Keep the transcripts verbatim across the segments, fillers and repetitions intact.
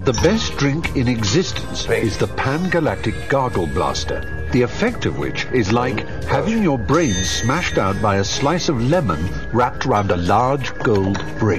The best drink in existence is the Pan-Galactic Gargle Blaster, the effect of which is like having your brains smashed out by a slice of lemon wrapped around a large gold brick.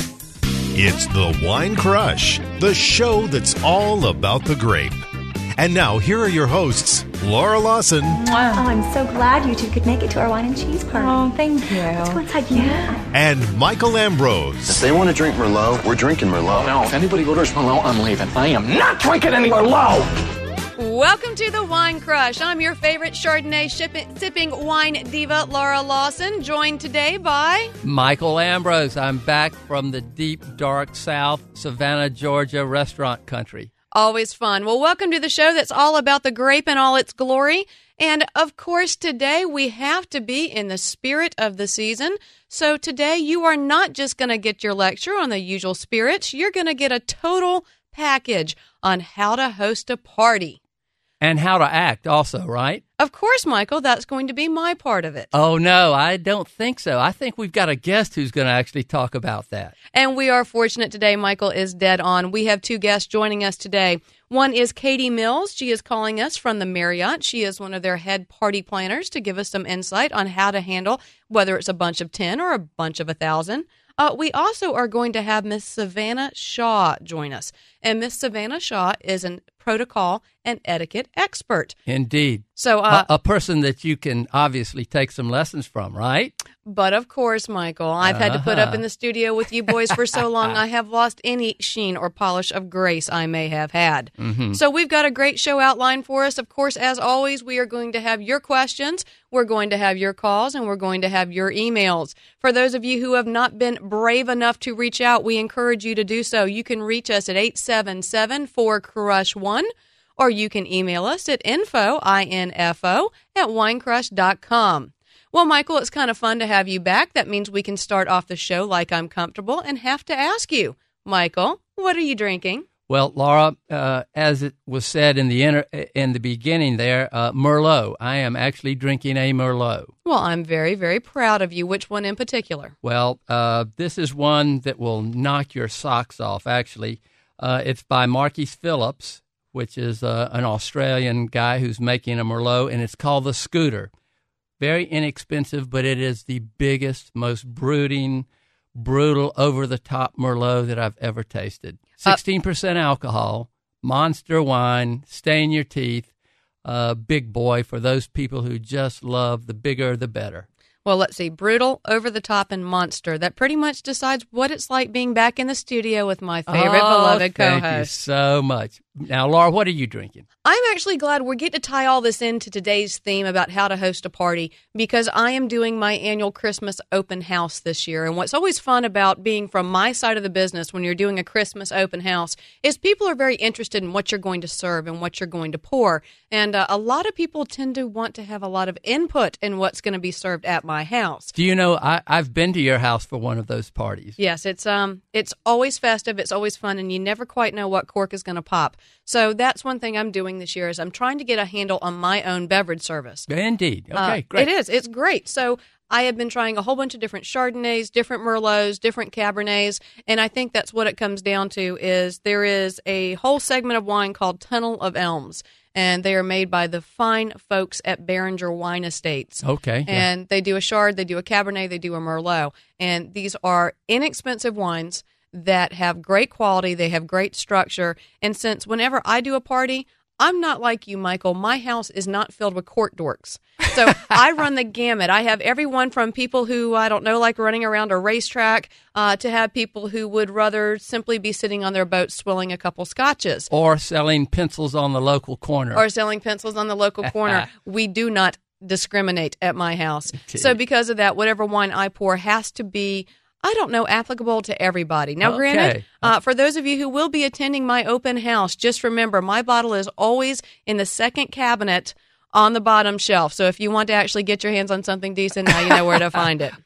It's the Wine Crush, the show that's all about the grape. And now, here are your hosts, Laura Lawson. Oh, I'm so glad you two could make it to our wine and cheese party. Oh, thank you. Let's go inside. Yeah. And Michael Ambrose. If they want to drink Merlot, we're drinking Merlot. No, if anybody orders Merlot, I'm leaving. I am not drinking any Merlot! Welcome to the Wine Crush. I'm your favorite Chardonnay shipping, sipping wine diva, Laura Lawson, joined today by... Michael Ambrose. I'm back from the deep, dark South, Savannah, Georgia restaurant country. Always fun. Well, welcome to the show that's all about the grape in all its glory. And, of course, today we have to be in the spirit of the season. So today you are not just going to get your lecture on the usual spirits. You're going to get a total package on how to host a party. And how to act also, right? Of course, Michael, that's going to be my part of it. Oh, no, I don't think so. I think we've got a guest who's going to actually talk about that. And we are fortunate today. Michael is dead on. We have two guests joining us today. One is Katie Mills. She is calling us from the Marriott. She is one of their head party planners to give us some insight on how to handle whether it's a bunch of ten or a bunch of a thousand. Uh, we also are going to have Miss Savannah Shaw join us. And Miss Savannah Shaw is a protocol and etiquette expert. Indeed. So uh, a, a person that you can obviously take some lessons from, right? But of course, Michael, I've had to put up in the studio with you boys for so long, I have lost any sheen or polish of grace I may have had. Mm-hmm. So we've got a great show outlined for us. Of course, as always, we are going to have your questions, we're going to have your calls, and we're going to have your emails. For those of you who have not been brave enough to reach out, we encourage you to do so. You can reach us at eight seven seven, four, crush one, or you can email us at info, I N F O, at winecrush dot com. Well, Michael, it's kind of fun to have you back. That means we can start off the show like I'm comfortable and have to ask you, Michael, what are you drinking? Well, Laura, uh, as it was said in the inter- in the beginning there, uh, Merlot. I am actually drinking a Merlot. Well, I'm very, very proud of you. Which one in particular? Well, uh, this is one that will knock your socks off, actually. Uh, it's by Marquis Phillips, which is uh, an Australian guy who's making a Merlot, and it's called the Scooter. Very inexpensive, but it is the biggest, most brooding, brutal, over-the-top Merlot that I've ever tasted. sixteen percent alcohol, monster wine, stain your teeth, uh, big boy for those people who just love the bigger the better. Well, let's see. Brutal, over-the-top, and monster. That pretty much decides what it's like being back in the studio with my favorite oh, beloved co-host. Thank you so much. Now, Laura, what are you drinking? I'm actually glad we're getting to tie all this into today's theme about how to host a party because I am doing my annual Christmas open house this year. And what's always fun about being from my side of the business when you're doing a Christmas open house is people are very interested in what you're going to serve and what you're going to pour. And uh, a lot of people tend to want to have a lot of input in what's going to be served at my house. Do you know, I, I've been to your house for one of those parties. Yes, it's um, it's always festive, it's always fun, and you never quite know what cork is going to pop. So that's one thing I'm doing this year is I'm trying to get a handle on my own beverage service. Indeed. Okay, uh, great. It is. It's great. So I have been trying a whole bunch of different Chardonnays, different Merlots, different Cabernets, and I think that's what it comes down to is there is a whole segment of wine called Tunnel of Elms, and they are made by the fine folks at Beringer Wine Estates. Okay. And yeah. they do a Chard, they do a Cabernet, they do a Merlot, and these are inexpensive wines that have great quality, they have great structure, and since whenever I do a party, I'm not like you, Michael. My house is not filled with court dorks. So I run the gamut. I have everyone from people who, I don't know, like running around a racetrack uh, to have people who would rather simply be sitting on their boat swilling a couple scotches. Or selling pencils on the local corner. Or selling pencils on the local corner. We do not discriminate at my house. So because of that, whatever wine I pour has to be, I don't know, applicable to everybody. Now, okay. granted, uh, for those of you who will be attending my open house, just remember my bottle is always in the second cabinet on the bottom shelf. So if you want to actually get your hands on something decent, now you know where to find it.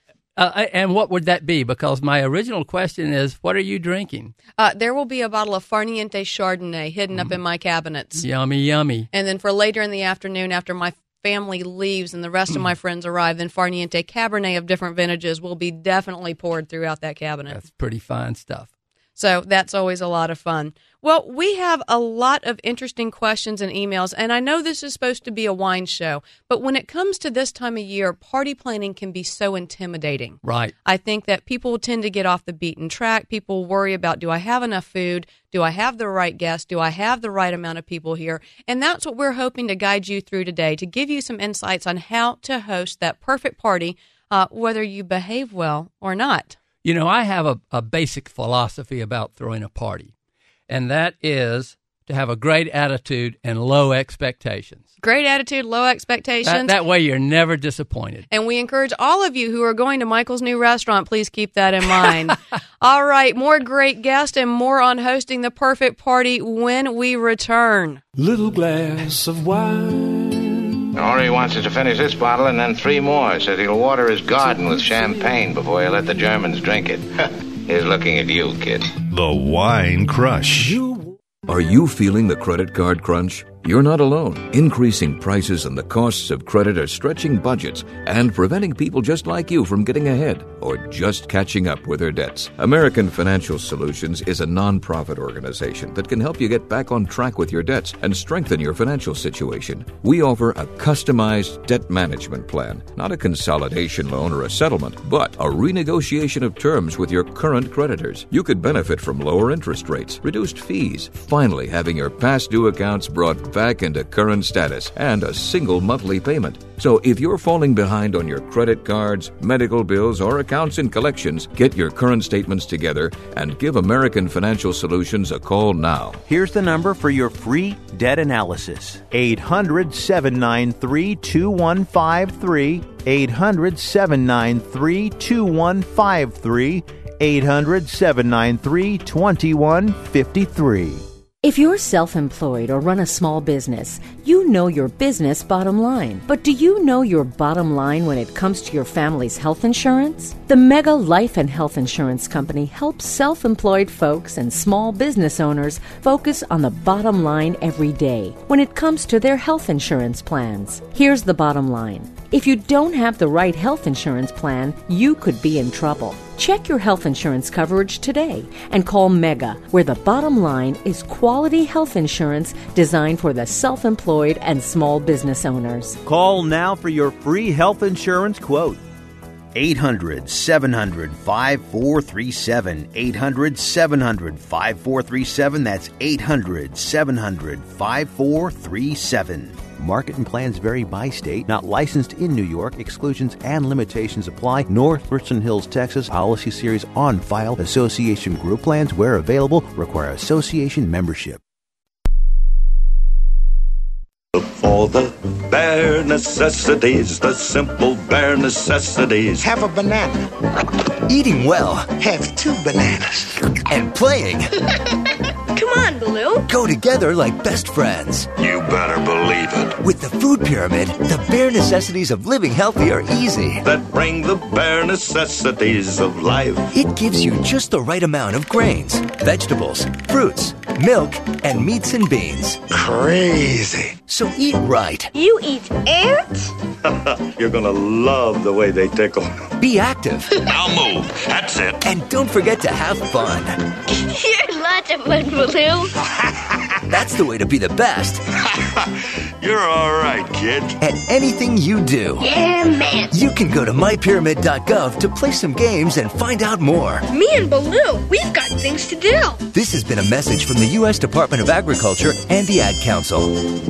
Uh, and what would that be? Because my original question is, what are you drinking? Uh, there will be a bottle of Farniente Chardonnay hidden mm. up in my cabinets. Yummy, yummy. And then for later in the afternoon, after my family leaves and the rest of my friends arrive, then Farniente Cabernet of different vintages will be definitely poured throughout that cabinet. That's pretty fine stuff. So that's always a lot of fun. Well, we have a lot of interesting questions and emails, and I know this is supposed to be a wine show, but when it comes to this time of year, party planning can be so intimidating. Right. I think that people tend to get off the beaten track. People worry about, do I have enough food? Do I have the right guests? Do I have the right amount of people here? And that's what we're hoping to guide you through today, to give you some insights on how to host that perfect party, uh, whether you behave well or not. You know, I have a, a basic philosophy about throwing a party, and that is to have a great attitude and low expectations. Great attitude, low expectations. That, that way you're never disappointed. And we encourage all of you who are going to Michael's new restaurant, please keep that in mind. All right, more great guests and more on hosting the perfect party when we return. Little glass of wine. Ori wants us to finish this bottle and then three more. Says he'll water his garden with champagne before he'll let the Germans drink it. He's looking at you, kid. The Wine Crush. Are you feeling the credit card crunch? You're not alone. Increasing prices and the costs of credit are stretching budgets and preventing people just like you from getting ahead or just catching up with their debts. American Financial Solutions is a nonprofit organization that can help you get back on track with your debts and strengthen your financial situation. We offer a customized debt management plan, not a consolidation loan or a settlement, but a renegotiation of terms with your current creditors. You could benefit from lower interest rates, reduced fees, finally having your past due accounts brought back into current status, and a single monthly payment. So if you're falling behind on your credit cards, medical bills, or accounts and collections, get your current statements together and give American Financial Solutions a call now. Here's the number for your free debt analysis. eight hundred, seven nine three, two one five three. eight hundred, seven nine three, two one five three. eight hundred, seven nine three, two one five three. If you're self-employed or run a small business, you know your business bottom line. But do you know your bottom line when it comes to your family's health insurance? The Mega Life and Health Insurance Company helps self-employed folks and small business owners focus on the bottom line every day when it comes to their health insurance plans. Here's the bottom line. If you don't have the right health insurance plan, you could be in trouble. Check your health insurance coverage today and call Mega, where the bottom line is quality health insurance designed for the self-employed and small business owners. Call now for your free health insurance quote. eight hundred, seven hundred, five four three seven. eight hundred, seven hundred, five four three seven. That's eight hundred, seven hundred, five four three seven. Market and plans vary by state. Not licensed in New York. Exclusions and limitations apply. North Richland Hills, Texas. Policy series on file. Association group plans, where available, require association membership. For the bare necessities, the simple bare necessities. Have a banana. Eating well. Have two bananas. And playing. Come on, Baloo. Go together like best friends. You better believe it. With the Food Pyramid, the bare necessities of living healthy are easy. That bring the bare necessities of life. It gives you just the right amount of grains, vegetables, fruits, milk, and meats and beans. Crazy. So eat right. You eat ants? You're gonna love the way they tickle. Be active. Now move. That's it. And don't forget to have fun. You're lots of fun, Baloo. That's the way to be the best. You're all right, kid. At anything you do. Yeah, man. You can go to my pyramid dot gov to play some games and find out more. Me and Baloo, we've got things to do. This has been a message from the U S Department of Agriculture and the Ad Council.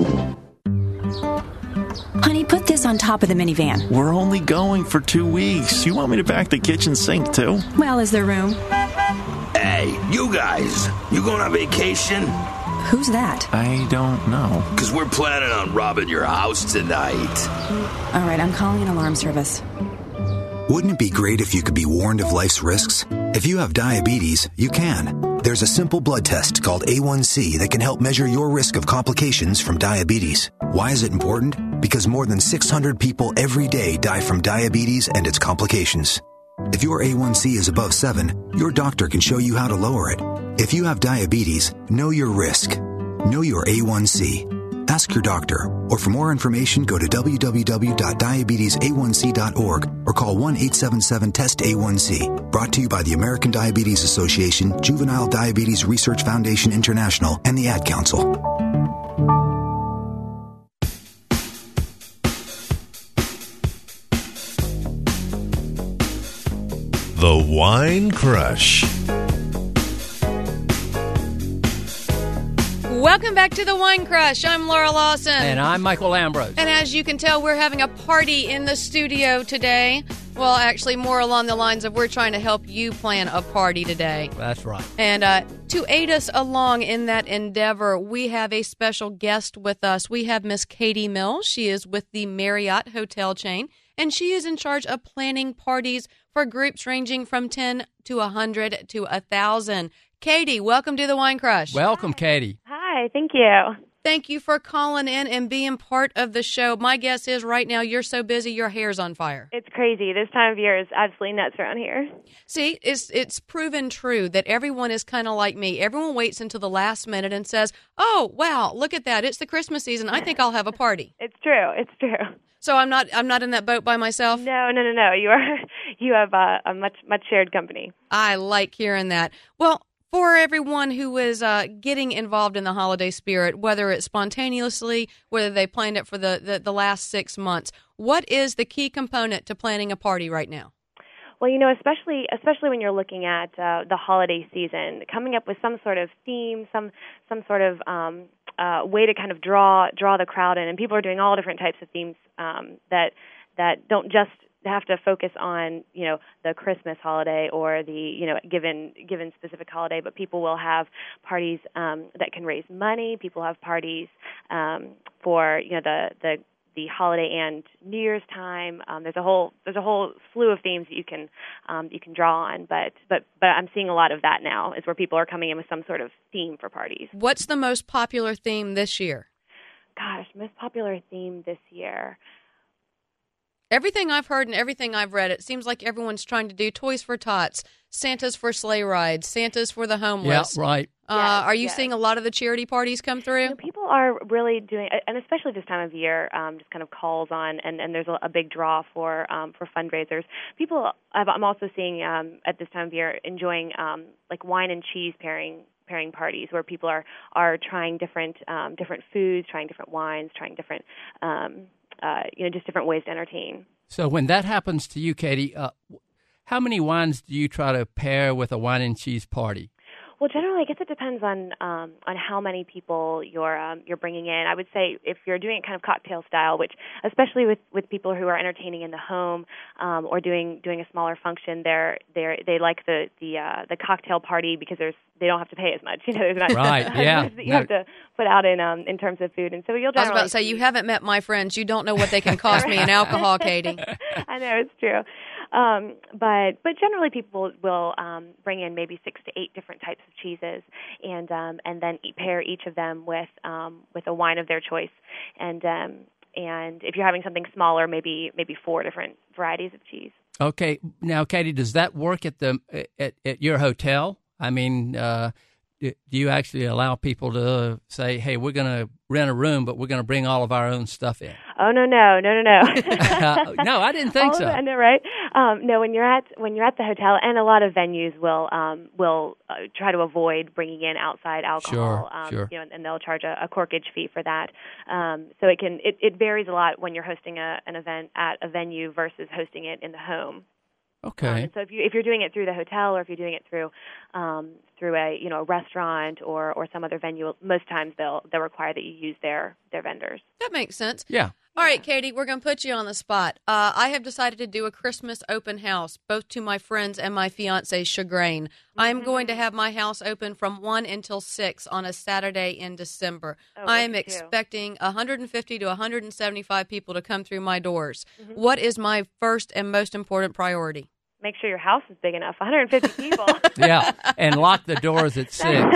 Honey, put this on top of the minivan. We're only going for two weeks. You want me to pack the kitchen sink, too? Well, is there room? Hey, you guys, you going on vacation? Who's that? I don't know. Because we're planning on robbing your house tonight. All right, I'm calling an alarm service. Wouldn't it be great if you could be warned of life's risks? If you have diabetes, you can. There's a simple blood test called A one C that can help measure your risk of complications from diabetes. Why is it important? Because more than six hundred people every day die from diabetes and its complications. If your A one C is above seven, your doctor can show you how to lower it. If you have diabetes, know your risk. Know your A one C. Ask your doctor, or for more information, go to w w w dot diabetes a one c dot org or call one eight seven seven test A one C. Brought to you by the American Diabetes Association, Juvenile Diabetes Research Foundation International, and the Ad Council. The Wine Crush. Welcome back to the Wine Crush. I'm Laura Lawson. And I'm Michael Ambrose. And as you can tell, we're having a party in the studio today. Well, actually, more along the lines of we're trying to help you plan a party today. That's right. And uh, to aid us along in that endeavor, we have a special guest with us. We have Miss Katie Mills. She is with the Marriott hotel chain, and she is in charge of planning parties for groups ranging from ten to one hundred to one thousand. Katie, welcome to the Wine Crush. Welcome, Katie. Hi, thank you. Thank you for calling in and being part of the show. My guess is right now you're so busy your hair's on fire. It's crazy. This time of year is absolutely nuts around here. See, it's it's proven true that everyone is kind of like me. Everyone waits until the last minute and says, oh, wow, look at that. It's the Christmas season. I think I'll have a party. It's true. It's true. So I'm not I'm not in that boat by myself? No, no, no, no. You are you have uh, a much much shared company. I like hearing that. Well, for everyone who is uh, getting involved in the holiday spirit, whether it's spontaneously, whether they planned it for the, the, the last six months, what is the key component to planning a party right now? Well, you know, especially especially when you're looking at uh, the holiday season, coming up with some sort of theme, some some sort of um, uh, way to kind of draw draw the crowd in, and people are doing all different types of themes um, that that don't just have to focus on, you know, the Christmas holiday or the, you know, given given specific holiday, but people will have parties um, that can raise money. People have parties um, for, you know, the the the holiday and New Year's time. Um, there's a whole there's a whole slew of themes that you can um, you can draw on, but but but I'm seeing a lot of that now is where people are coming in with some sort of theme for parties. What's the most popular theme this year? Gosh, most popular theme this year. Everything I've heard and everything I've read, it seems like everyone's trying to do Toys for Tots, Santa's for sleigh rides, Santa's for the homeless. Yeah, right. Uh, yes, are you yes. seeing a lot of the charity parties come through? You know, people are really doing, and especially this time of year, um, just kind of calls on, and, and there's a, a big draw for um, for fundraisers. People, I'm also seeing um, at this time of year enjoying um, like wine and cheese pairing pairing parties where people are are trying different um, different foods, trying different wines, trying different um, uh, you know just different ways to entertain. So when that happens to you, Katie, uh, how many wines do you try to pair with a wine and cheese party? Well, generally, I guess it depends on um, on how many people you're um, you're bringing in. I would say if you're doing it kind of cocktail style, which especially with, with people who are entertaining in the home um, or doing doing a smaller function, they're they they like the the uh, the cocktail party because there's they don't have to pay as much. You know, there's not right, yeah. that you no. have to put out in um, in terms of food, and so you'll. I was about to say you haven't met my friends. You don't know what they can cost me in alcohol, Katie. I know it's true. Um, but but generally people will um, bring in maybe six to eight different types of cheeses, and um, and then pair each of them with um, with a wine of their choice. And um, and if you're having something smaller, maybe maybe four different varieties of cheese. Okay, now Katie, does that work at the at, at your hotel? I mean, uh, do you actually allow people to say, "Hey, we're going to rent a room, but we're going to bring all of our own stuff in"? Oh no no no no no! uh, no, I didn't think all so. I know, right? Um, no, when you're at when you're at the hotel, and a lot of venues will um, will uh, try to avoid bringing in outside alcohol. Sure, um, sure. You know, and they'll charge a, a corkage fee for that. Um, so it can it, it varies a lot when you're hosting a, an event at a venue versus hosting it in the home. Okay. Um, and so if you if you're doing it through the hotel or if you're doing it through um, through a you know a restaurant or, or some other venue, most times they'll they'll require that you use their, their vendors. That makes sense. Yeah. All right, Katie, we're going to put you on the spot. Uh, I have decided to do a Christmas open house, both to my friends and my fiance's chagrin. Mm-hmm. I'm going to have my house open from one until six on a Saturday in December. Oh, I am too. expecting one hundred fifty to one hundred seventy-five people to come through my doors. Mm-hmm. What is my first and most important priority? Make sure your house is big enough. one hundred fifty people. Yeah, and lock the doors at six. Yeah.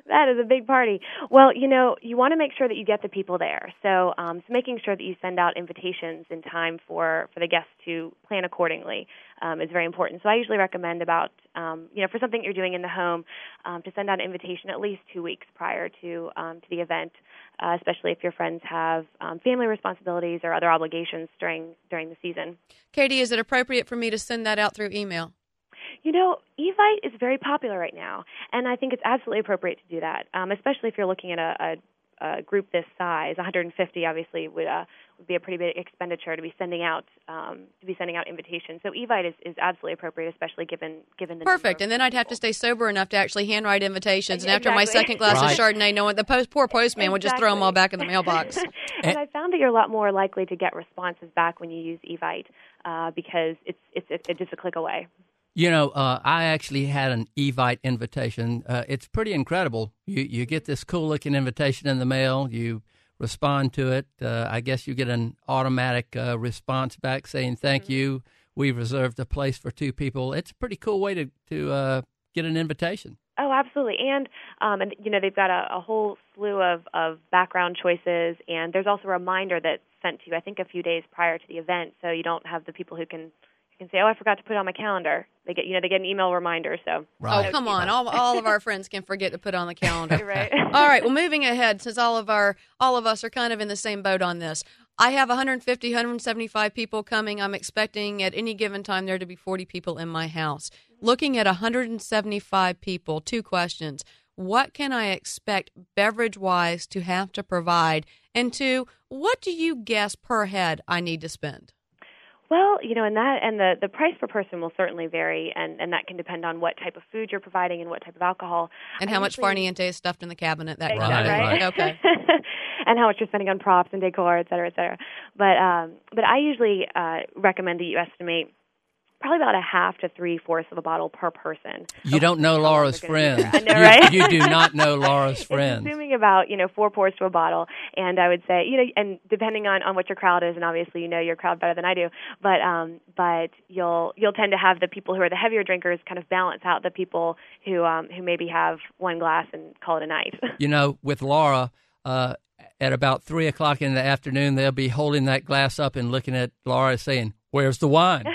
That is a big party. Well, you know, you want to make sure that you get the people there. So, um, so making sure that you send out invitations in time for, for the guests to plan accordingly um, is very important. So I usually recommend about, um, you know, for something you're doing in the home, um, to send out an invitation at least two weeks prior to um, to the event, uh, especially if your friends have um, family responsibilities or other obligations during during the season. Katie, is it appropriate for me to send that out through email? You know, Evite is very popular right now, and I think it's absolutely appropriate to do that, um, especially if you're looking at a, a, a group this size. one hundred fifty obviously would uh, would be a pretty big expenditure to be sending out um, to be sending out invitations. So Evite is, is absolutely appropriate, especially given given the perfect. And then I'd have to stay sober enough to actually handwrite invitations. And after my second glass right. of Chardonnay, knowing the post, poor postman exactly. would just throw them all back in the mailbox. And I found that you're a lot more likely to get responses back when you use Evite uh, because it's it's, it's just a click away. You know, uh, I actually had an Evite invitation. Uh, it's pretty incredible. You you get this cool-looking invitation in the mail. You respond to it. Uh, I guess you get an automatic uh, response back saying, thank mm-hmm. you. We've reserved a place for two people. It's a pretty cool way to, to uh, get an invitation. Oh, absolutely. And, um, and you know, they've got a, a whole slew of, of background choices, and there's also a reminder that's sent to you, I think, a few days prior to the event, so you don't have the people who can can say, oh, I forgot to put it on my calendar. They get, you know, they get an email reminder. So, right. Oh, come on, all all of our friends can forget to put on the calendar. Right. All right. Well, moving ahead, since all of our all of us are kind of in the same boat on this, I have one hundred fifty, one hundred seventy-five people coming. I'm expecting at any given time there to be forty people in my house. Looking at one hundred seventy-five people, two questions: what can I expect beverage-wise to have to provide? And two, what do you guess per head I need to spend? Well, you know, and that and the, the price per person will certainly vary, and, and that can depend on what type of food you're providing and what type of alcohol. And how much farniente is stuffed in the cabinet. That exactly, kind of right? right. Okay. And how much you're spending on props and decor, et cetera, et cetera. But, um, but I usually uh, recommend that you estimate probably about a half to three-fourths of a bottle per person. You don't know Laura's friends. I know, right? You, you do not know Laura's friends. It's assuming about, you know, four pours to a bottle. And I would say, you know, and depending on, on what your crowd is, and obviously you know your crowd better than I do, but um, but you'll you'll tend to have the people who are the heavier drinkers kind of balance out the people who um, who maybe have one glass and call it a night. You know, with Laura, uh, at about three o'clock in the afternoon, they'll be holding that glass up and looking at Laura saying, where's the wine?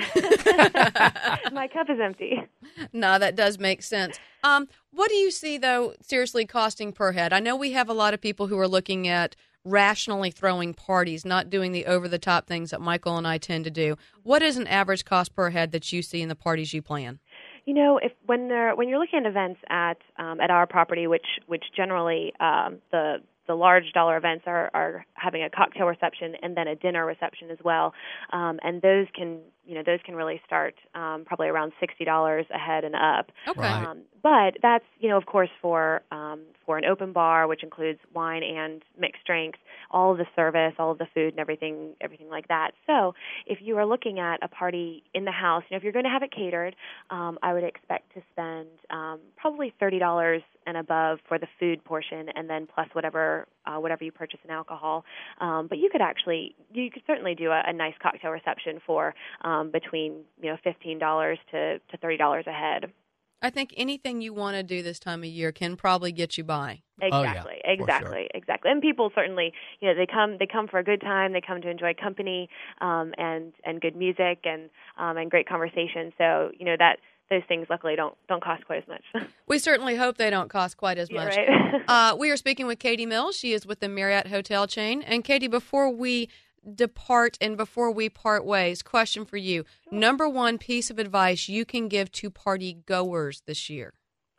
My cup is empty. No, that does make sense. Um, what do you see, though, seriously costing per head? I know we have a lot of people who are looking at rationally throwing parties, not doing the over-the-top things that Michael and I tend to do. What is an average cost per head that you see in the parties you plan? You know, if when they're when you're looking at events at um, at our property, which which generally um, the the large dollar events are, are having a cocktail reception and then a dinner reception as well, um, and those can you know those can really start um, probably around sixty dollars a head and up. Okay. Right. Um, but that's you know of course for um, for an open bar, which includes wine and mixed drinks, all of the service, all of the food, and everything everything like that. So if you are looking at a party in the house, you know if you're going to have it catered, um, I would expect to spend um, probably thirty dollars and above for the food portion, and then plus whatever uh, whatever you purchase in alcohol. Um, but you could actually you could certainly do a, a nice cocktail reception for um, between you know fifteen dollars to to thirty dollars a head. I think anything you want to do this time of year can probably get you by. Exactly, oh, yeah, exactly, sure. exactly. And people certainly, you know, they come they come for a good time. They come to enjoy company um, and and good music and um, and great conversation. So you know that. Those things, luckily, don't don't cost quite as much. We certainly hope they don't cost quite as much. Yeah, right? uh, we are speaking with Katie Mills. She is with the Marriott Hotel chain. And, Katie, before we depart and before we part ways, question for you. Sure. Number one piece of advice you can give to party goers this year?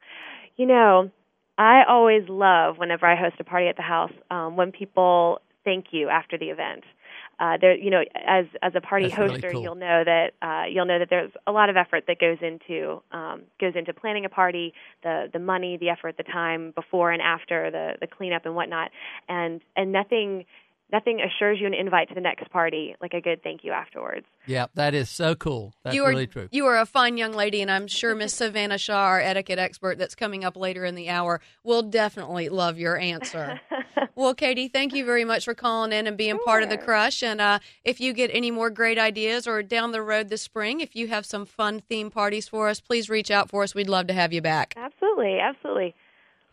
You know, I always love, whenever I host a party at the house, um, when people thank you after the event. Uh, there, you know, as as a party That's hoster, really cool. you'll know that uh, you'll know that there's a lot of effort that goes into um, goes into planning a party, the the money, the effort, the time before and after, the the cleanup and whatnot, and and nothing nothing assures you an invite to the next party like a good thank you afterwards. Yeah, that is so cool. That's you are, really true. You are a fine young lady, and I'm sure Miss Savannah Shaw, our etiquette expert that's coming up later in the hour, will definitely love your answer. Well, Katie, thank you very much for calling in and being Sure. part of the Crush. And uh, if you get any more great ideas or down the road this spring, if you have some fun theme parties for us, please reach out for us. We'd love to have you back. Absolutely, absolutely.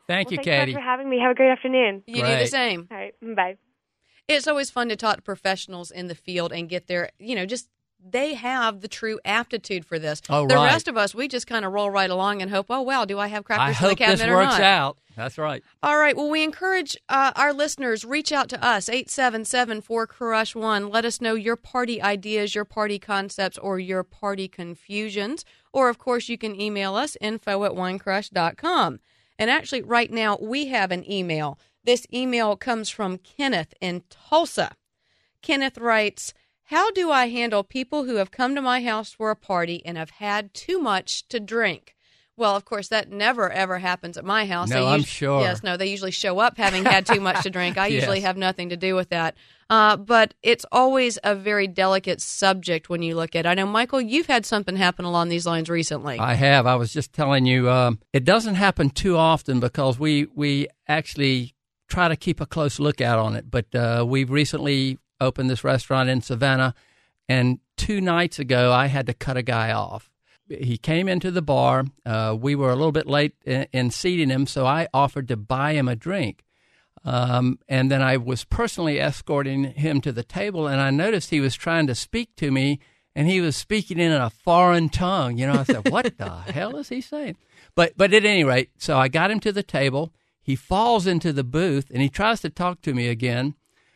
Thank well, you, thanks Katie. so much for having me. Have a great afternoon. You do the same. All right. Bye. It's always fun to talk to professionals in the field and get their, you know, just they have the true aptitude for this. Oh, the right. rest of us, we just kind of roll right along and hope, oh, well, do I have I crackers in the hope cabinet this or works not? out. That's right. All right. Well, we encourage uh, our listeners, reach out to us, eight seven seven, four, crush one. Let us know your party ideas, your party concepts, or your party confusions. Or, of course, you can email us, info at wine crush dot com. And actually, right now, we have an email. This email comes from Kenneth in Tulsa. Kenneth writes, how do I handle people who have come to my house for a party and have had too much to drink? Well, of course, that never, ever happens at my house. No, They I'm us- sure. Yes, no, they usually show up having had too much to drink. I Yes. usually have nothing to do with that. Uh, but it's always a very delicate subject when you look at it. I know, Michael, you've had something happen along these lines recently. I have. I was just telling you, um, it doesn't happen too often because we, we actually try to keep a close lookout on it. But uh, we've recently opened this restaurant in Savannah, and two nights ago I had to cut a guy off. He came into the bar. Uh, we were a little bit late in, in seating him, so I offered to buy him a drink. Um, and then I was personally escorting him to the table, and I noticed he was trying to speak to me, and he was speaking in a foreign tongue. You know, I said, what the hell is he saying? But but at any rate, so I got him to the table. He falls into the booth, and he tries to talk to me again.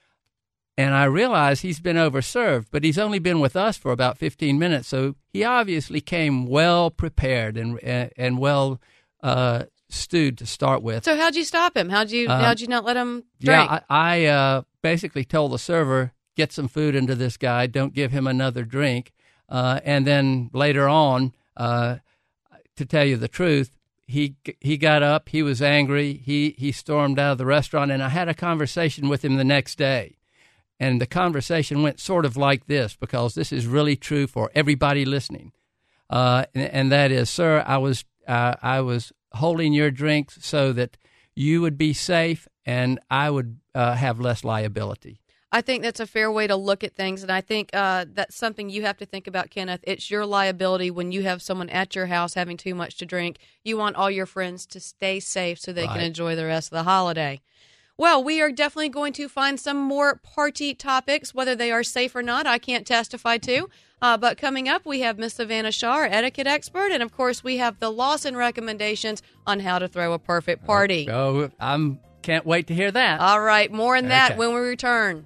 And I realize he's been overserved, but he's only been with us for about fifteen minutes, so he obviously came well prepared and and, and well uh, stewed to start with. So how'd you stop him? How'd you Um, how'd you not let him drink? Yeah, I, I uh, basically told the server, get some food into this guy, don't give him another drink. Uh, and then later on, uh, to tell you the truth, he he got up, he was angry, he, he stormed out of the restaurant, and I had a conversation with him the next day. And the conversation went sort of like this, because this is really true for everybody listening. Uh, and, and that is, sir, I was uh, I was holding your drinks so that you would be safe and I would uh, have less liability. I think that's a fair way to look at things, and I think uh, that's something you have to think about, Kenneth. It's your liability when you have someone at your house having too much to drink. You want all your friends to stay safe so they Right. can enjoy the rest of the holiday. Well, we are definitely going to find some more party topics, whether they are safe or not, I can't testify to. Uh, but coming up, we have Miss Savannah Shaw, our etiquette expert, and of course, we have the Lawson recommendations on how to throw a perfect party. Oh, I can't wait to hear that. All right, more on that Okay. when we return.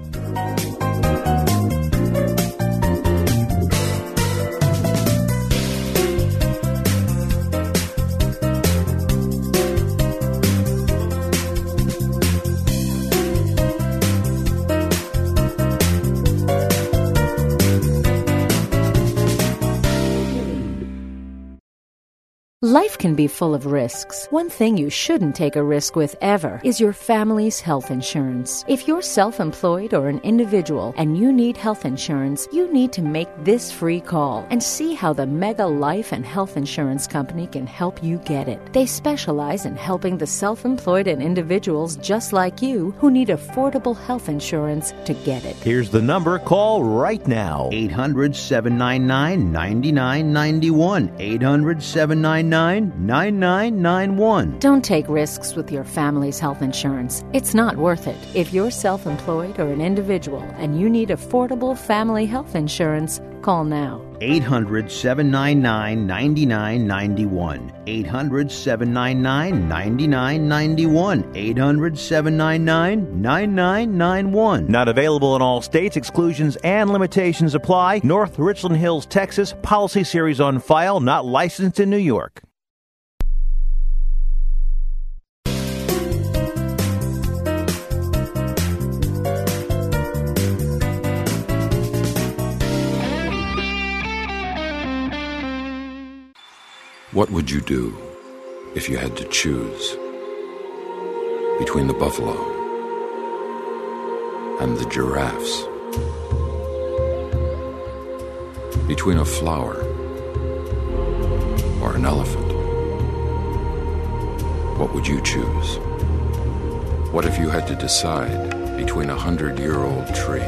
Life can be full of risks. One thing you shouldn't take a risk with ever is your family's health insurance. If you're self-employed or an individual and you need health insurance, you need to make this free call and see how the Mega Life and Health Insurance Company can help you get it. They specialize in helping the self-employed and individuals just like you who need affordable health insurance to get it. Here's the number. Call right now. eight hundred, seven nine nine, nine nine nine one. eight hundred, seven nine nine, nine nine nine one. Don't take risks with your family's health insurance. It's not worth it. If you're self-employed or an individual and you need affordable family health insurance, call now. eight hundred, seven nine nine, nine nine nine one. eight hundred, seven nine nine, nine nine nine one. eight hundred, seven nine nine, nine nine nine one. Not available in all states. Exclusions and limitations apply. North Richland Hills, Texas. Policy series on file. Not licensed in New York. What would you do if you had to choose between the buffalo and the giraffes? Between a flower or an elephant? What would you choose? What if you had to decide between a hundred-year-old tree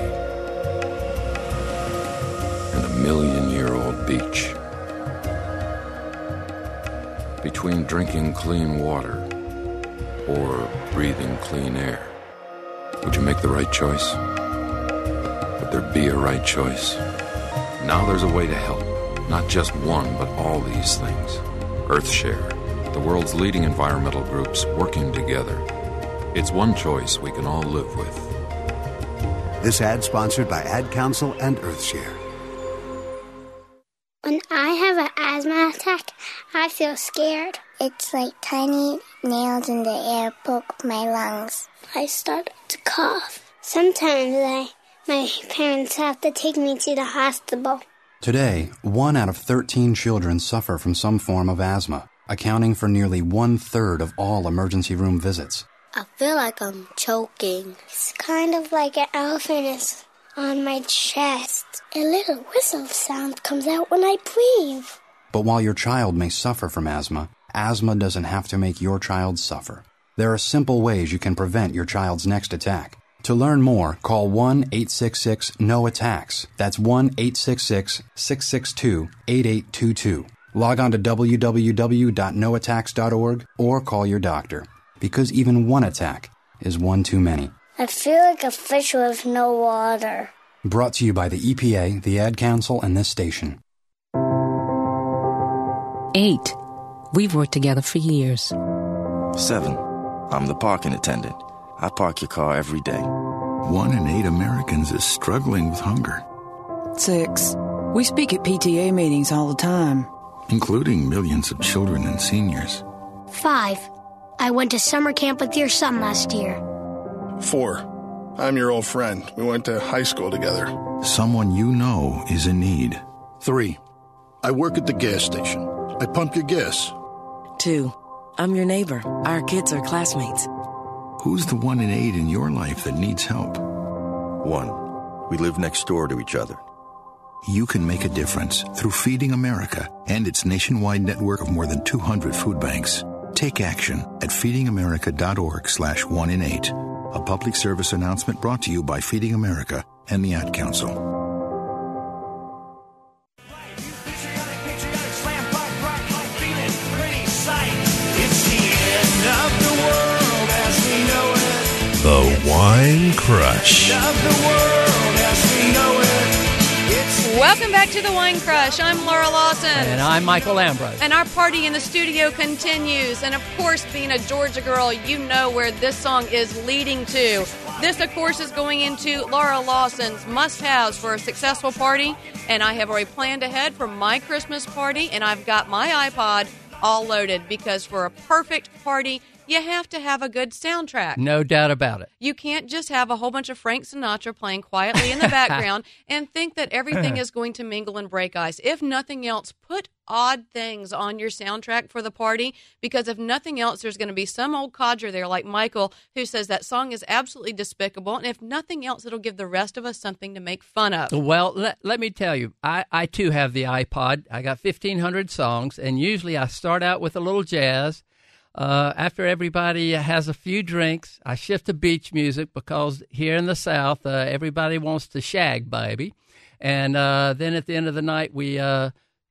and a million-year-old beach? Between drinking clean water or breathing clean air? Would you make the right choice? Would there be a right choice? Now there's a way to help. Not just one, but all these things. EarthShare, the world's leading environmental groups working together. It's one choice we can all live with. This ad sponsored by Ad Council and EarthShare. When I have an asthma attack, I feel scared. It's like tiny nails in the air poke my lungs. I start to cough. Sometimes I, my parents have to take me to the hospital. Today, one out of thirteen children suffer from some form of asthma, accounting for nearly one-third of all emergency room visits. I feel like I'm choking. It's kind of like an elephant is on my chest. A little whistle sound comes out when I breathe. But while your child may suffer from asthma, asthma doesn't have to make your child suffer. There are simple ways you can prevent your child's next attack. To learn more, call one eight six six N O attacks. That's one eight six six, six six two, eight eight two two. Log on to w w w dot no attacks dot org or call your doctor. Because even one attack is one too many. I feel like a fish with no water. Brought to you by the E P A, the Ad Council, and this station. Eight. We've worked together for years. Seven. I'm the parking attendant. I park your car every day. One in eight Americans is struggling with hunger. Six. We speak at P T A meetings all the time. Including millions of children and seniors. Five. I went to summer camp with your son last year. Four. I'm your old friend. We went to high school together. Someone you know is in need. Three. I work at the gas station. I pump your gas. Two. I'm your neighbor. Our kids are classmates. Who's the one in eight in your life that needs help? One. We live next door to each other. You can make a difference through Feeding America and its nationwide network of more than two hundred food banks. Take action at feeding america dot org slash one in eight. A public service announcement brought to you by Feeding America and the Ad Council. The Wine Crush. Welcome back to the Wine Crush. I'm Laura Lawson. And I'm Michael Ambrose. And our party in the studio continues. And of course, being a Georgia girl, you know where this song is leading to. This, of course, is going into Laura Lawson's must-haves for a successful party. And I have already planned ahead for my Christmas party. And I've got my iPod all loaded because for a perfect party, you have to have a good soundtrack. No doubt about it. You can't just have a whole bunch of Frank Sinatra playing quietly in the background and think that everything is going to mingle and break ice. If nothing else, put odd things on your soundtrack for the party, because if nothing else, there's going to be some old codger there like Michael who says that song is absolutely despicable, and if nothing else, it'll give the rest of us something to make fun of. Well, let, let me tell you, I, I too have the iPod. I got fifteen hundred songs, and usually I start out with a little jazz. Uh, after everybody has a few drinks, I shift to beach music because here in the South, uh, everybody wants to shag, baby. And uh, then at the end of the night, we uh,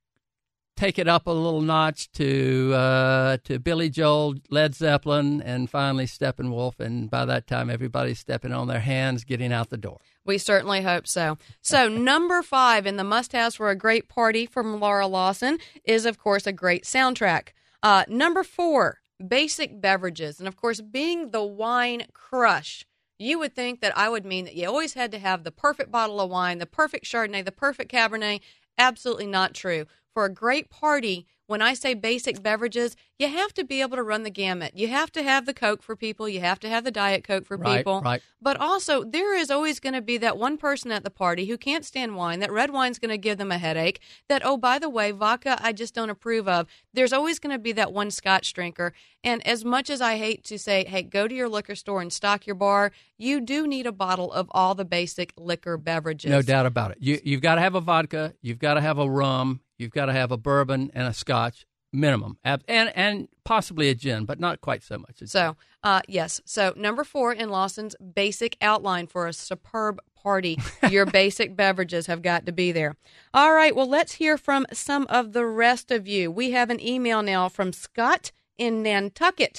take it up a little notch to uh, to Billy Joel, Led Zeppelin, and finally Steppenwolf. And by that time, everybody's stepping on their hands, getting out the door. We certainly hope so. So number five in the must-haves for a great party from Laura Lawson is, of course, a great soundtrack. Uh, number four. Basic beverages. And, of course, being the wine crush, you would think that I would mean that you always had to have the perfect bottle of wine, the perfect Chardonnay, the perfect Cabernet. Absolutely not true. For a great party, when I say basic beverages, you have to be able to run the gamut. You have to have the Coke for people. You have to have the Diet Coke for right, people. Right. But also, there is always going to be that one person at the party who can't stand wine, that red wine's going to give them a headache, that, oh, by the way, vodka I just don't approve of. There's always going to be that one Scotch drinker. And as much as I hate to say, hey, go to your liquor store and stock your bar, you do need a bottle of all the basic liquor beverages. No doubt about it. You, you've got to have a vodka. You've got to have a rum. You've got to have a bourbon and a Scotch. Minimum, and and possibly a gin, but not quite so much. So, uh, yes. So, number four in Lawson's basic outline for a superb party, your basic beverages have got to be there. All right, well, let's hear from some of the rest of you. We have an email now from Scott in Nantucket. I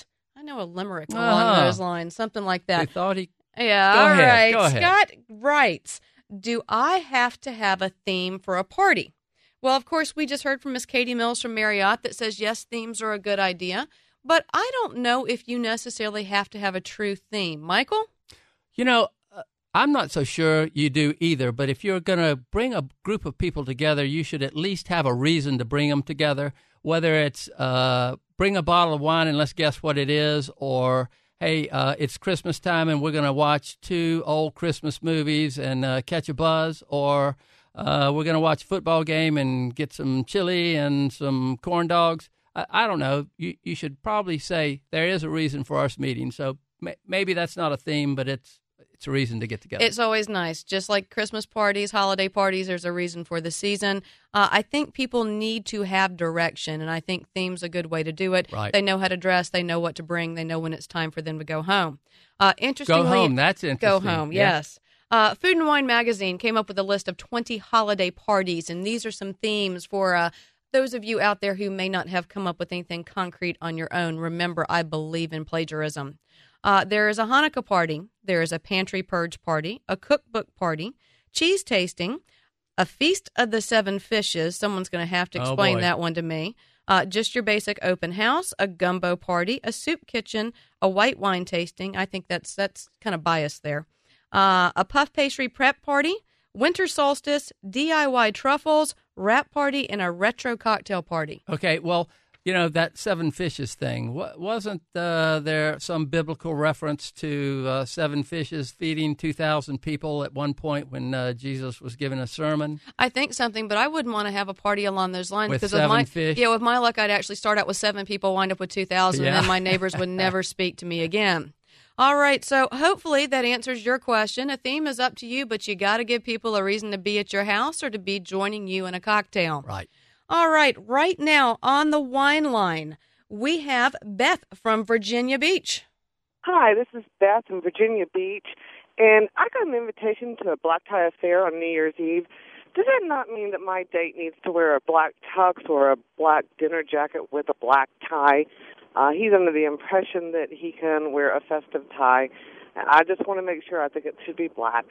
I know a limerick Uh-huh. along those lines, something like that. We thought he... Yeah, Go all ahead, right. go ahead. Scott writes, do I have to have a theme for a party? Well, of course, we just heard from Miss Katie Mills from Marriott that says, yes, themes are a good idea. But I don't know if you necessarily have to have a true theme. Michael? You know, uh, I'm not so sure you do either, but if you're going to bring a group of people together, you should at least have a reason to bring them together, whether it's uh, bring a bottle of wine and let's guess what it is, or, hey, uh, it's Christmas time and we're going to watch two old Christmas movies and uh, catch a buzz, or uh, we're going to watch a football game and get some chili and some corn dogs. I, I don't know. You, you should probably say there is a reason for us meeting, so may, maybe that's not a theme, but it's It's a reason to get together. It's always nice. Just like Christmas parties, holiday parties, there's a reason for the season. Uh, I think people need to have direction, and I think theme's a good way to do it. Right. They know how to dress. They know what to bring. They know when it's time for them to go home. Uh, interestingly, Go home. That's interesting. Go home, Yeah. yes. Uh, Food and Wine Magazine came up with a list of twenty holiday parties, and these are some themes for uh, those of you out there who may not have come up with anything concrete on your own. Remember, I believe in plagiarism. Uh, there is a Hanukkah party, there is a pantry purge party, a cookbook party, cheese tasting, a feast of the seven fishes. Someone's going to have to Oh, explain boy. that one to me. Uh, just your basic open house, a gumbo party, a soup kitchen, a white wine tasting. I think that's that's kind of biased there. Uh, a puff pastry prep party, winter solstice, D I Y truffles, wrap party, and a retro cocktail party. Okay, well, you know, that seven fishes thing, wa- wasn't uh, there some biblical reference to uh, seven fishes feeding two thousand people at one point when uh, Jesus was giving a sermon? I think something, but I wouldn't want to have a party along those lines. With because seven with my, fish? Yeah, with my luck, I'd actually start out with seven people, wind up with two thousand, Yeah. and then my neighbors would never speak to me again. All right, so hopefully that answers your question. A theme is up to you, but you got to give people a reason to be at your house or to be joining you in a cocktail. Right. All right, right now on the wine line, we have Beth from Virginia Beach. Hi, this is Beth from Virginia Beach, and I got an invitation to a black tie affair on New Year's Eve. Does that not mean that my date needs to wear a black tux or a black dinner jacket with a black tie? Uh, he's under the impression that he can wear a festive tie. I just want to make sure. I think it should be black.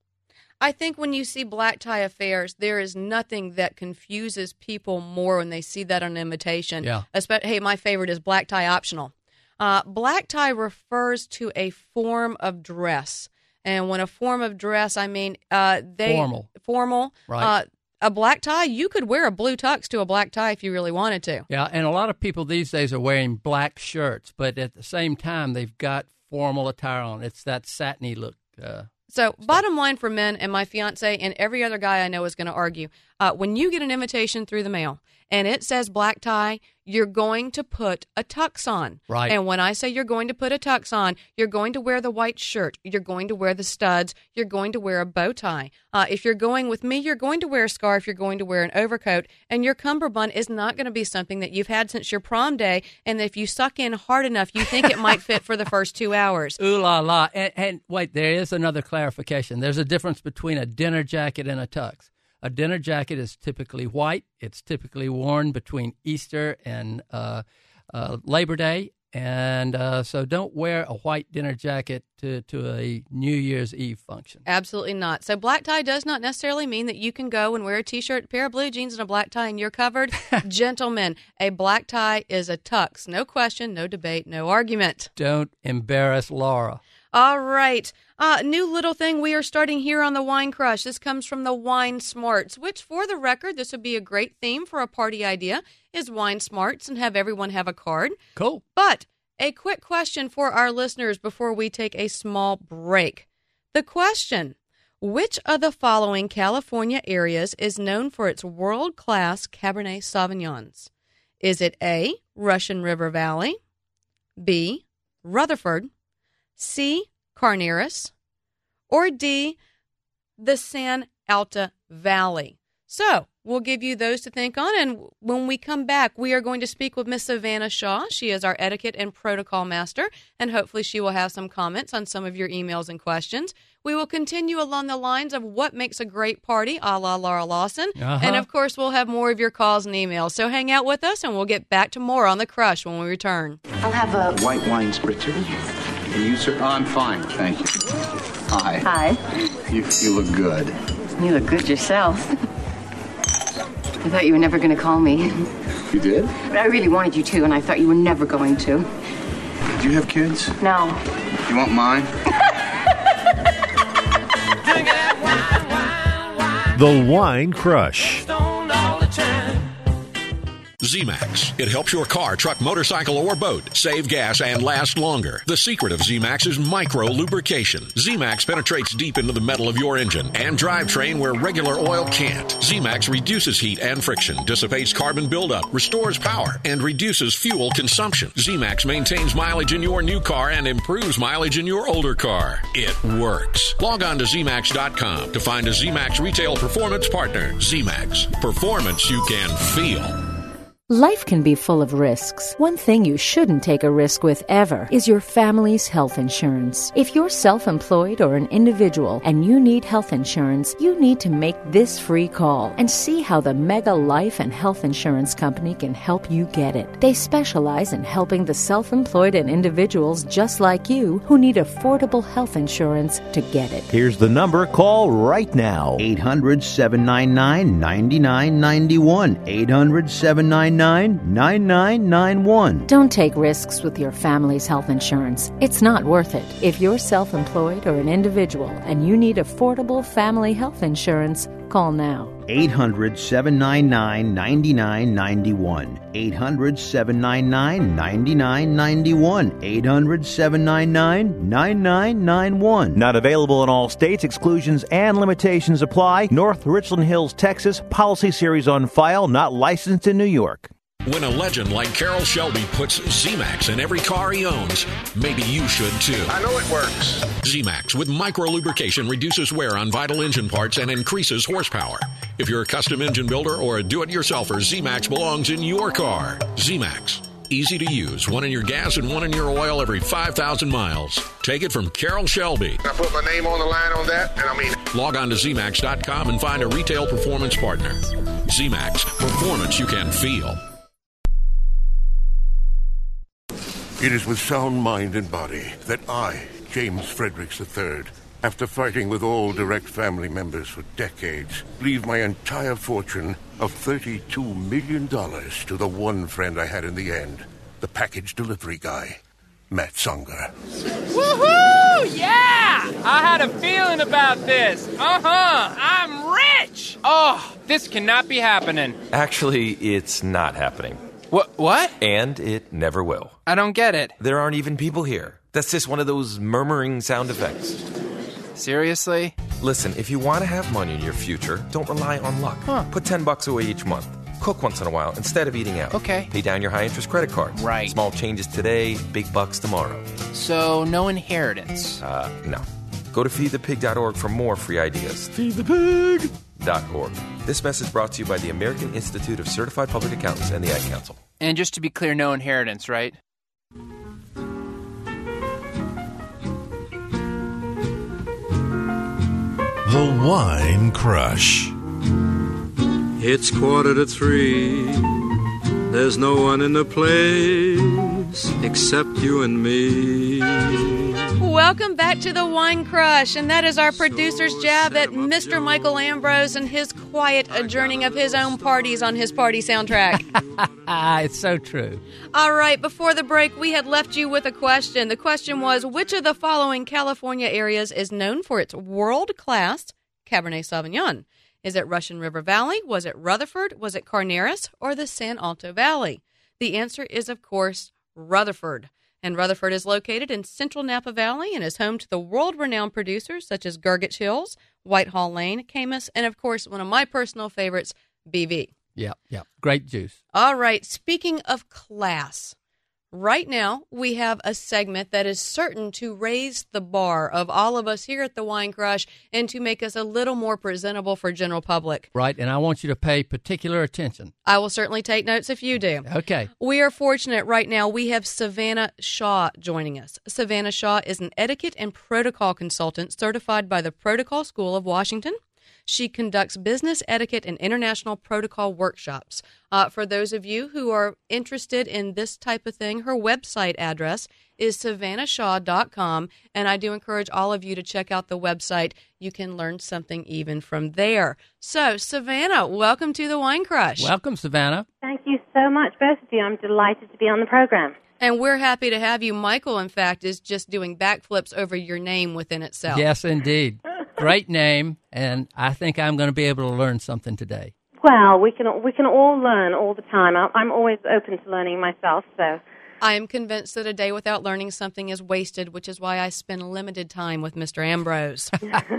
I think when you see black tie affairs, there is nothing that confuses people more when they see that on an invitation. Yeah. Espe- hey, my favorite is black tie optional. Uh, black tie refers to a form of dress. And when a form of dress, I mean uh, they Formal. Formal. Right. Uh, a black tie, you could wear a blue tux to a black tie if you really wanted to. Yeah, and a lot of people these days are wearing black shirts, but at the same time, they've got formal attire on. It's that satiny look. Uh, So, bottom line for men, and my fiance and every other guy I know is going to argue, uh, when you get an invitation through the mail and it says black tie, you're going to put a tux on. Right. And when I say you're going to put a tux on, you're going to wear the white shirt. You're going to wear the studs. You're going to wear a bow tie. Uh, if you're going with me, you're going to wear a scarf. You're going to wear an overcoat. And your cummerbund is not going to be something that you've had since your prom day. And if you suck in hard enough, you think it might fit for the first two hours. Ooh la la. And, and wait, there is another clarification. There's a difference between a dinner jacket and a tux. A dinner jacket is typically white. It's typically worn between Easter and uh, uh, Labor Day. And uh, so don't wear a white dinner jacket to, to a New Year's Eve function. Absolutely not. So black tie does not necessarily mean that you can go and wear a T-shirt, a pair of blue jeans, and a black tie and you're covered. Gentlemen, a black tie is a tux. No question, no debate, no argument. Don't embarrass Laura. All right. Uh, new little thing we are starting here on the Wine Crush. This comes from the Wine Smarts, which, for the record, this would be a great theme for a party idea, is Wine Smarts, and have everyone have a card. Cool. But a quick question for our listeners before we take a small break. The question, which of the following California areas is known for its world-class Cabernet Sauvignons? Is it A, Russian River Valley, B, Rutherford, C, Carneros, or D, the San Alta Valley? So we'll give you those to think on, and when we come back, we are going to speak with Miss Savannah Shaw. She is our etiquette and protocol master, and hopefully she will have some comments on some of your emails and questions. We will continue along the lines of what makes a great party, a la Laura Lawson. Uh-huh. And, of course, we'll have more of your calls and emails. So hang out with us, and we'll get back to more on The Crush when we return. I'll have a white wine spritzer. And you, sir? Oh, I'm fine, thank you. Hi. Hi. You, you look good. You look good yourself. I thought you were never going to call me. You did? But I really wanted you to, and I thought you were never going to. Do you have kids? No. You want mine? The Wine Crush. Z-Max. It helps your car, truck, motorcycle, or boat save gas and last longer. The secret of Z-Max is micro-lubrication. Z-Max penetrates deep into the metal of your engine and drivetrain where regular oil can't. Z-Max reduces heat and friction, dissipates carbon buildup, restores power, and reduces fuel consumption. Z-Max maintains mileage in your new car and improves mileage in your older car. It works. Log on to Z max dot com to find a Z-Max retail performance partner. Z-Max. Performance you can feel. Life can be full of risks. One thing you shouldn't take a risk with ever is your family's health insurance. If you're self-employed or an individual and you need health insurance, you need to make this free call and see how the Mega Life and Health Insurance Company can help you get it. They specialize in helping the self-employed and individuals just like you who need affordable health insurance to get it. Here's the number. Call right now. eight hundred, seven nine nine, nine nine nine one. eight hundred, seven nine nine, nine nine nine one. Don't take risks with your family's health insurance. It's not worth it. If you're self-employed or an individual and you need affordable family health insurance, call now. eight hundred, seven nine nine, nine nine nine one. eight hundred, seven nine nine, nine nine nine one. eight hundred, seven nine nine, nine nine nine one. Not available in all states. Exclusions and limitations apply. North Richland Hills, Texas. Policy series on file. Not licensed in New York. When a legend like Carroll Shelby puts Z-Max in every car he owns, maybe you should too. I know it works. Z-Max with micro-lubrication reduces wear on vital engine parts and increases horsepower. If you're a custom engine builder or a do-it-yourselfer, Z-Max belongs in your car. Z-Max. Easy to use. One in your gas and one in your oil every five thousand miles. Take it from Carroll Shelby. I put my name on the line on that, and I mean... Log on to Z max dot com and find a retail performance partner. Z-Max. Performance you can feel. It is with sound mind and body that I, James Fredericks the third, after fighting with all direct family members for decades, leave my entire fortune of thirty-two million dollars to the one friend I had in the end, the package delivery guy, Matt Songer. Woohoo! Yeah! I had a feeling about this. Uh-huh. I'm rich! Oh, this cannot be happening. Actually, it's not happening. What? What? And it never will. I don't get it. There aren't even people here. That's just one of those murmuring sound effects. Seriously? Listen, if you want to have money in your future, don't rely on luck. Huh. Put ten bucks away each month. Cook once in a while instead of eating out. Okay. Pay down your high-interest credit cards. Right. Small changes today, big bucks tomorrow. So, no inheritance? Uh, no. Go to feed the pig dot org for more free ideas. Feed the pig! .org. This message brought to you by the American Institute of Certified Public Accountants and the Ad Council. And just to be clear, no inheritance, right? The Wine Crush. It's quarter to three. There's no one in the place except you and me. Welcome back to the Wine Crush, and that is our producer's jab at Mister Michael Ambrose and his quiet adjourning of his own parties on his party soundtrack. It's so true. All right, before the break, we had left you with a question. The question was, which of the following California areas is known for its world-class Cabernet Sauvignon? Is it Russian River Valley? Was it Rutherford? Was it Carneros? Or the San Alto Valley? The answer is, of course, Rutherford. And Rutherford is located in central Napa Valley and is home to the world-renowned producers such as Gurgitch Hills, Whitehall Lane, Camus, and, of course, one of my personal favorites, B V. Yeah, yeah. Great juice. All right. Speaking of class, right now we have a segment that is certain to raise the bar of all of us here at the Wine Crush and to make us a little more presentable for general public. Right, and I want you to pay particular attention. I will certainly take notes if you do. Okay. We are fortunate right now. We have Savannah Shaw joining us. Savannah Shaw is an etiquette and protocol consultant certified by the Protocol School of Washington. She conducts business etiquette and international protocol workshops. Uh, for those of you who are interested in this type of thing, her website address is savannah shaw dot com, and I do encourage all of you to check out the website. You can learn something even from there. So, Savannah, welcome to the Wine Crush. Welcome, Savannah. Thank you so much, both of you. I'm delighted to be on the program. And we're happy to have you. Michael, in fact, is just doing backflips over your name within itself. Yes, indeed. Great name, and I think I'm going to be able to learn something today. Well, we can we can all learn all the time. I'm always open to learning myself, so. I am convinced that a day without learning something is wasted, which is why I spend limited time with Mister Ambrose.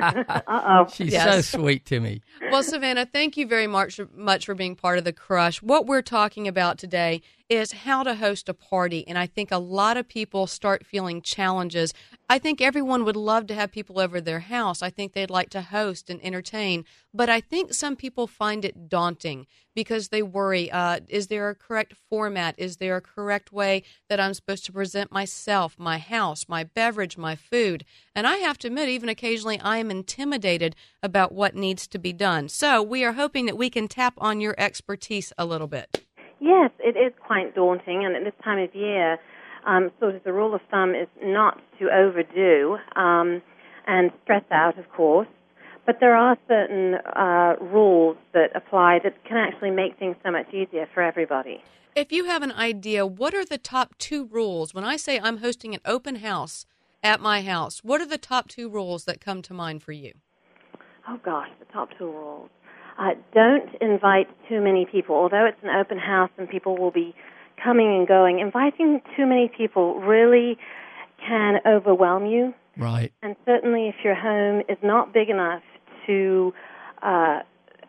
Uh-oh. She's Yes. so sweet to me. Well, Savannah, thank you very much, much for being part of the Crush. What we're talking about today is how to host a party, and I think a lot of people start feeling challenges. I think everyone would love to have people over their house. I think they'd like to host and entertain, but I think some people find it daunting because they worry, uh, is there a correct format? Is there a correct way that I'm supposed to present myself, my house, my beverage, my food? And I have to admit, even occasionally I am intimidated about what needs to be done. So we are hoping that we can tap on your expertise a little bit. Yes, it is quite daunting, and at this time of year, um, sort of the rule of thumb is not to overdo um, and stress out, of course. But there are certain uh, rules that apply that can actually make things so much easier for everybody. If you have an idea, what are the top two rules? When I say I'm hosting an open house at my house, what are the top two rules that come to mind for you? Oh, gosh, the top two rules. Uh, don't invite too many people. Although it's an open house and people will be coming and going, inviting too many people really can overwhelm you. Right. And certainly if your home is not big enough to uh,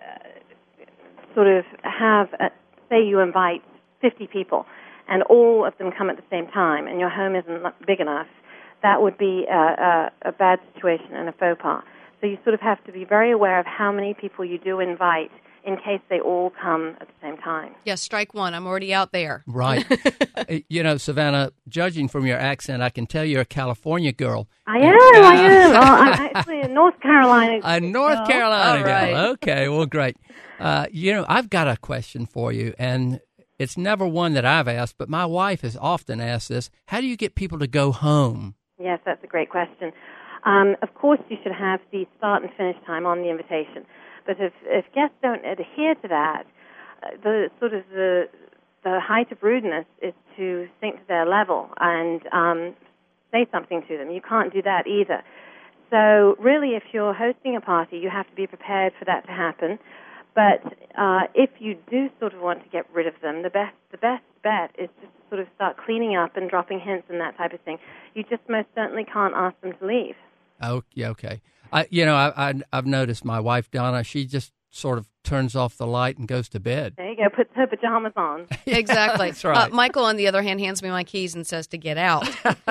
sort of have, a, say you invite fifty people and all of them come at the same time and your home isn't big enough, that would be a, a, a bad situation and a faux pas. So you sort of have to be very aware of how many people you do invite in case they all come at the same time. Yes, strike one. I'm already out there. Right. You know, Savannah, judging from your accent, I can tell you're a California girl. I am, uh, I am. Oh, I'm actually a North Carolina A North girl. Carolina All girl. right. Okay, well, great. Uh, you know, I've got a question for you, and it's never one that I've asked, but my wife has often asked this. How do you get people to go home? Yes, that's a great question. Um, of course, you should have the start and finish time on the invitation. But if, if guests don't adhere to that, uh, the sort of the the height of rudeness is to sink to their level and um, say something to them. You can't do that either. So really, if you're hosting a party, you have to be prepared for that to happen. But uh, if you do sort of want to get rid of them, the best the best bet is just to sort of start cleaning up and dropping hints and that type of thing. You just most certainly can't ask them to leave. Oh, yeah, okay. I, you know, I, I, I've noticed my wife, Donna, she just sort of turns off the light and goes to bed. There you go, puts her pajamas on. Exactly. That's right. Uh, Michael, on the other hand, hands me my keys and says to get out.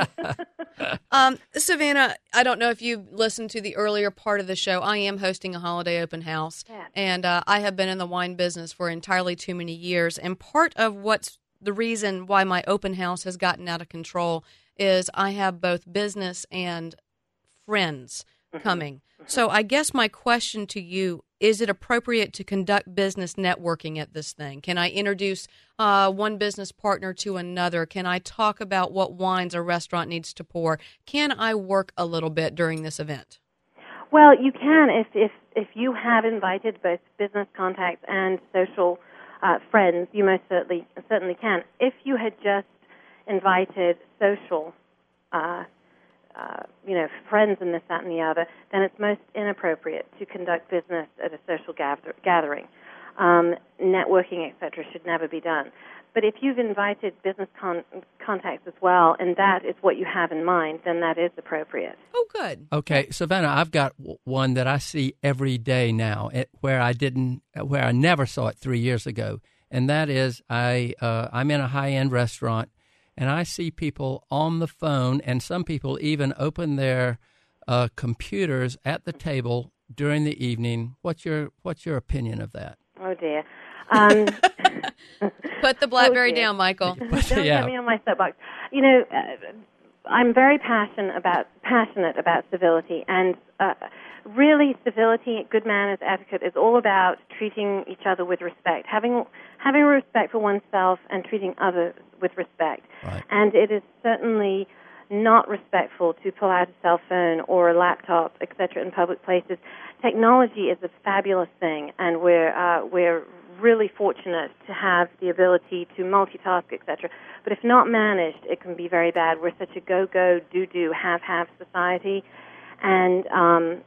um, Savannah, I don't know if you listened to the earlier part of the show. I am hosting a holiday open house, Yeah. and uh, I have been in the wine business for entirely too many years. And part of what's the reason why my open house has gotten out of control is I have both business and friends coming. So I guess my question to you, is it appropriate to conduct business networking at this thing? Can I introduce uh, one business partner to another? Can I talk about what wines a restaurant needs to pour? Can I work a little bit during this event? Well, you can if if, if you have invited both business contacts and social uh, friends, you most certainly certainly can. If you had just invited social uh Uh, you know, friends and this, that, and the other, then it's most inappropriate to conduct business at a social gather- gathering. Um, networking, et cetera, should never be done. But if you've invited business con- contacts as well, and that is what you have in mind, then that is appropriate. Oh, good. Okay, Savannah, I've got w- one that I see every day now, it, where I didn't, where I never saw it three years ago, and that is I uh, I'm in a high-end restaurant, and I see people on the phone, and some people even open their uh, computers at the table during the evening. What's your What's your opinion of that? Oh dear. Um, Put the BlackBerry oh dear. down, Michael. Don't yeah. get me on my soapbox. You know, uh, I'm very passionate about passionate about civility, and uh, really, civility, good manners, etiquette is all about treating each other with respect, having having respect for oneself, and treating others with respect. Right. And it is certainly not respectful to pull out a cell phone or a laptop, et cetera, in public places. Technology is a fabulous thing, and we're uh, we're really fortunate to have the ability to multitask, et cetera. But if not managed, it can be very bad. We're such a go-go, do-do, have-have society, and um,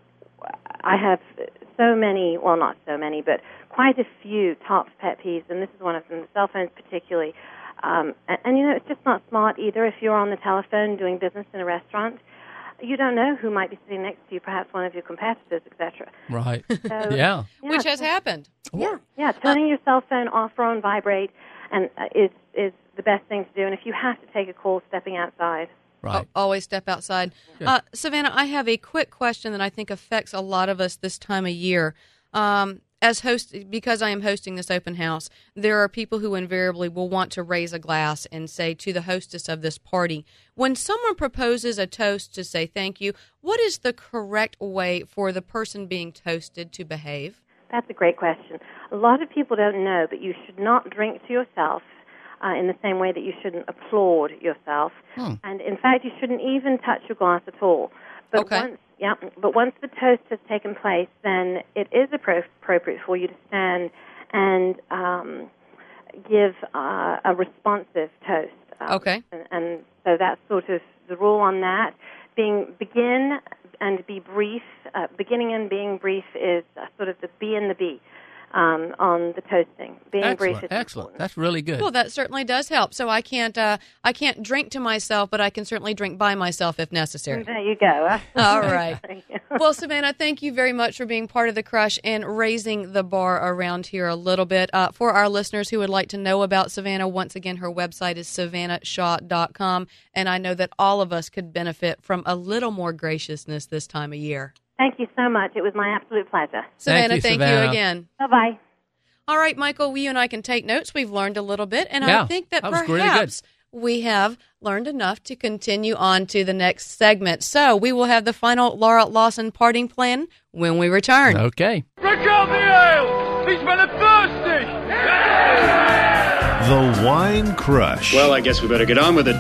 I have so many, well, not so many, but quite a few top pet peeves, and this is one of them, cell phones particularly. Um, and, and, you know, it's just not smart either. If you're on the telephone doing business in a restaurant, you don't know who might be sitting next to you, perhaps one of your competitors, et cetera. Right. So, yeah. yeah. Which has happened. Yeah, yeah. Turning your cell phone off or on vibrate and uh, is is the best thing to do. And if you have to take a call, stepping outside. Right. Always step outside. Sure. Uh, Savannah, I have a quick question that I think affects a lot of us this time of year. Um, as host, because I am hosting this open house, there are people who invariably will want to raise a glass and say to the hostess of this party, when someone proposes a toast to say thank you, what is the correct way for the person being toasted to behave? That's a great question. A lot of people don't know, but you should not drink to yourself uh, in the same way that you shouldn't applaud yourself. Hmm. And, in fact, you shouldn't even touch your glass at all. But Okay. once, yeah, but once the toast has taken place, then it is appro- appropriate for you to stand and um, give uh, a responsive toast. Um, Okay. And, and so that's sort of the rule on that. Being begin and be brief. Uh, beginning and being brief is uh, sort of the B and the B um, on the toasting. Being Excellent. brief is Excellent. important. That's really good. Well, that certainly does help. So I can't, uh, I can't drink to myself, but I can certainly drink by myself if necessary. There you go. All right. Thank you. Well, Savannah, thank you very much for being part of the Crush and raising the bar around here a little bit. Uh, for our listeners who would like to know about Savannah, once again, her website is savannah shaw dot com, and I know that all of us could benefit from a little more graciousness this time of year. Thank you so much. It was my absolute pleasure. Savannah, you, thank Savannah. you again. Bye-bye. All right, Michael, you and I can take notes. We've learned a little bit, and Yeah, I think that, that was really perhaps we have learned enough to continue on to the next segment. So we will have the final Laura Lawson parting plan when we return. Okay. Break out the ale! These men are thirsty! The Wine Crush. Well, I guess we better get on with it.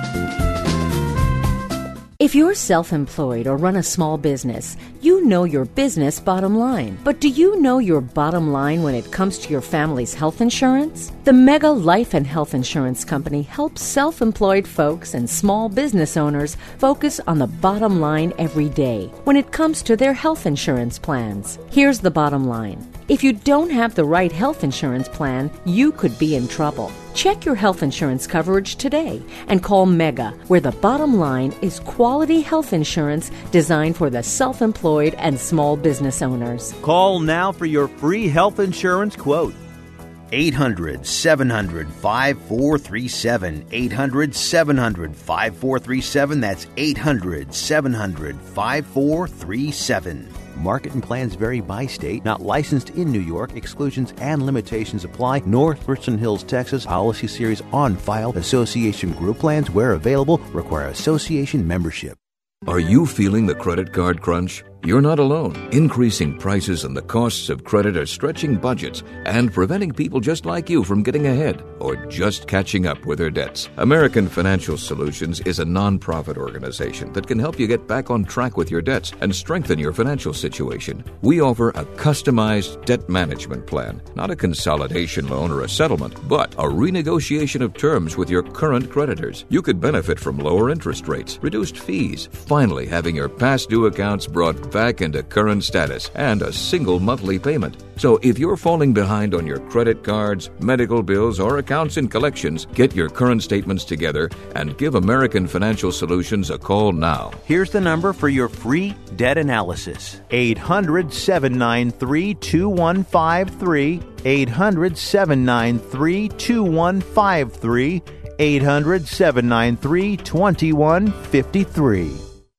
If you're self-employed or run a small business, you know your business bottom line. But do you know your bottom line when it comes to your family's health insurance? The Mega Life and Health Insurance Company helps self-employed folks and small business owners focus on the bottom line every day when it comes to their health insurance plans. Here's the bottom line. If you don't have the right health insurance plan, you could be in trouble. Check your health insurance coverage today and call Mega, where the bottom line is quality health insurance designed for the self-employed and small business owners. Call now for your free health insurance quote. eight hundred, seven hundred, five four three seven. eight hundred, seven hundred, five four three seven. That's eight hundred, seven hundred, five four three seven. Market and plans vary by state. Not licensed in New York. Exclusions and limitations apply. North Richland Hills, Texas. Policy series on file. Association group plans, where available, require association membership. Are you feeling the credit card crunch? You're not alone. Increasing prices and the costs of credit are stretching budgets and preventing people just like you from getting ahead or just catching up with their debts. American Financial Solutions is a nonprofit organization that can help you get back on track with your debts and strengthen your financial situation. We offer a customized debt management plan, not a consolidation loan or a settlement, but a renegotiation of terms with your current creditors. You could benefit from lower interest rates, reduced fees, finally having your past due accounts brought back into current status, and a single monthly payment. So if you're falling behind on your credit cards, medical bills, or accounts in collections, get your current statements together and give American Financial Solutions a call now. Here's the number for your free debt analysis. eight hundred, seven nine three, two one five three. eight hundred, seven nine three, two one five three. eight hundred, seven nine three, two one five three.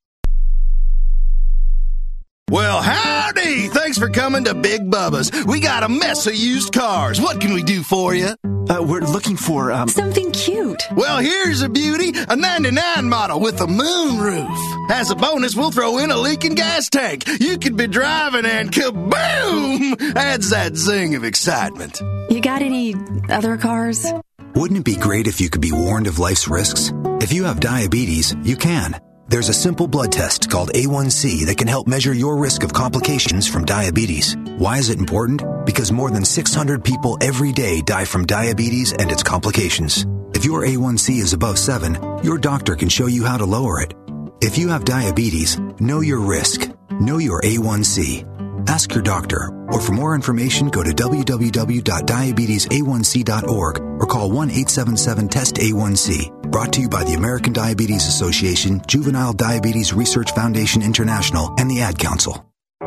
Well, howdy! Thanks for coming to Big Bubba's. We got a mess of used cars. What can we do for you? Uh, we're looking for, um... something cute. Well, here's a beauty. A ninety-nine model with a moon roof. As a bonus, we'll throw in a leaking gas tank. You could be driving and kaboom! Adds that zing of excitement. You got any other cars? Wouldn't it be great if you could be warned of life's risks? If you have diabetes, you can. There's a simple blood test called A one C that can help measure your risk of complications from diabetes. Why is it important? Because more than six hundred people every day die from diabetes and its complications. If your A one C is above seven, your doctor can show you how to lower it. If you have diabetes, know your risk. Know your A one C. Ask your doctor, or for more information, go to w w w dot diabetes a one c dot org or call one eight seven seven test A one C. Brought to you by the American Diabetes Association, Juvenile Diabetes Research Foundation International, and the Ad Council.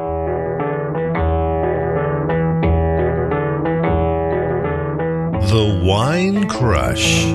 The Wine Crush.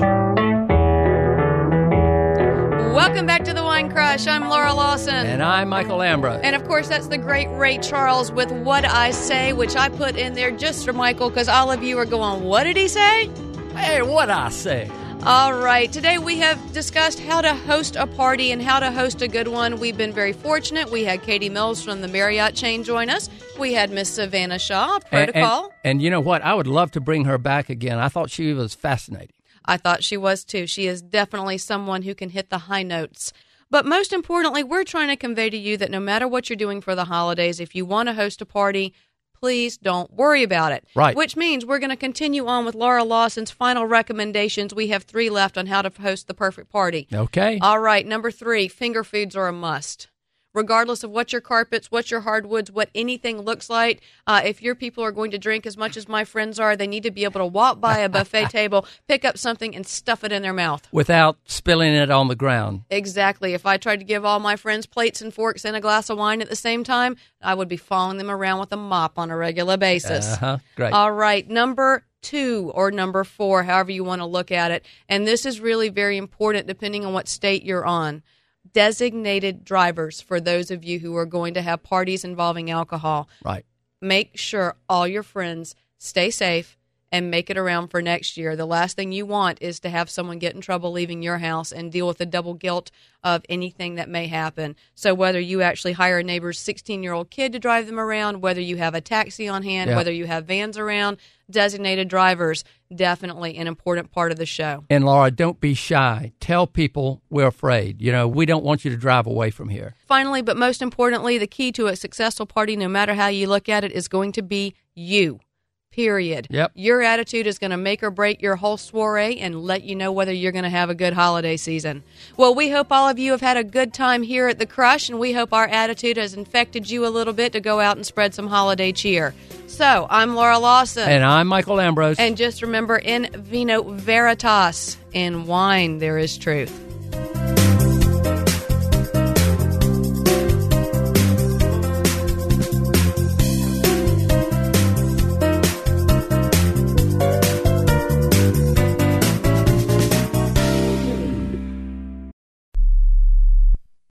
Welcome back to the Wine Crush. I'm Laura Lawson. And I'm Michael Ambra. And of course, that's the great Ray Charles with What I Say, which I put in there just for Michael because all of you are going, what did he say? Hey, what I say? All right. Today we have discussed how to host a party and how to host a good one. We've been very fortunate. We had Katie Mills from the Marriott chain join us. We had Miss Savannah Shaw, Protocol. And, and, and you know what? I would love to bring her back again. I thought she was fascinating. I thought she was too. She is definitely someone who can hit the high notes. But most importantly, we're trying to convey to you that no matter what you're doing for the holidays, if you want to host a party, please don't worry about it. Right. Which means we're going to continue on with Laura Lawson's final recommendations. We have three left on how to host the perfect party. Okay. All right. Number three, finger foods are a must. Regardless of what your carpets, what your hardwoods, what anything looks like, uh, if your people are going to drink as much as my friends are, they need to be able to walk by a buffet table, pick up something, and stuff it in their mouth. Without spilling it on the ground. Exactly. If I tried to give all my friends plates and forks and a glass of wine at the same time, I would be following them around with a mop on a regular basis. Uh-huh. Great. All right. Number two or number four, however you want to look at it, and this is really very important depending on what state you're on. Designated drivers for those of you who are going to have parties involving alcohol. Right. Make sure all your friends stay safe and make it around for next year. The last thing you want is to have someone get in trouble leaving your house and deal with the double guilt of anything that may happen. So whether you actually hire a neighbor's sixteen-year-old kid to drive them around, whether you have a taxi on hand, yeah. whether you have vans around, designated drivers, definitely an important part of the show. And Laura, don't be shy. Tell people we're afraid. You know, we don't want you to drive away from here. Finally, but most importantly, the key to a successful party, no matter how you look at it, is going to be you. Period. Yep. Your attitude is going to make or break your whole soiree and let you know whether you're going to have a good holiday season. Well, we hope all of you have had a good time here at The Crush, and we hope our attitude has infected you a little bit to go out and spread some holiday cheer. So, I'm Laura Lawson. And I'm Michael Ambrose. And just remember, in vino veritas, in wine there is truth.